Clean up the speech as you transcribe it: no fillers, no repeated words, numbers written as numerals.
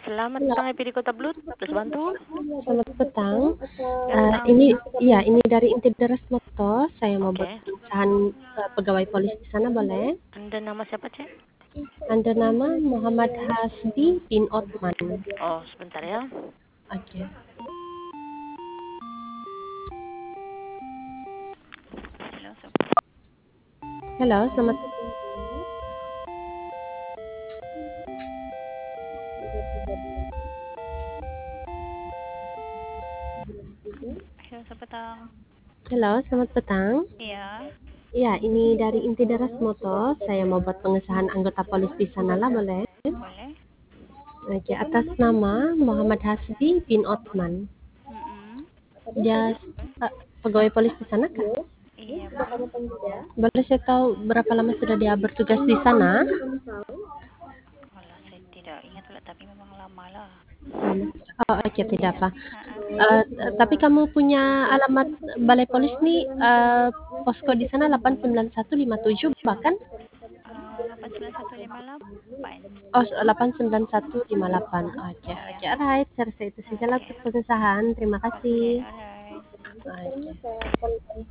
Selamat Halo, petang di Kota Blut, bisa bantu? selamat petang. Ya, petang. Ini dari Intideras Moto. Saya mau buat Oke. pengesahan pegawai polis di sana, boleh? Anda nama siapa, Cek? Anda nama Muhammad Hasbi bin Othman. Oh, sebentar ya. Oke. Halo, selamat petang. Halo, selamat petang. Halo, selamat petang. Iya. Ya, ini dari Intideras Moto. Saya mau buat pengesahan anggota polis di sana lah, boleh? Boleh. Oke, atas nama Muhammad Hasbi bin Othman. Dia pegawai polis di sana kah? Iya, betul. Boleh saya tahu berapa lama sudah dia bertugas di sana? Walah, saya tidak ingat pula, tapi memang lama lah. Oh, oke, tidak apa. Ha-ha. Tapi kamu punya alamat balai polis nih, posko di sana 89157 bahkan? 89158. Oh, 89158. Oke, Iya. oke, alright. Saya rasa itu saja lah Oke. untuk pengesahan. Terima Oke, kasih. alright. Oke.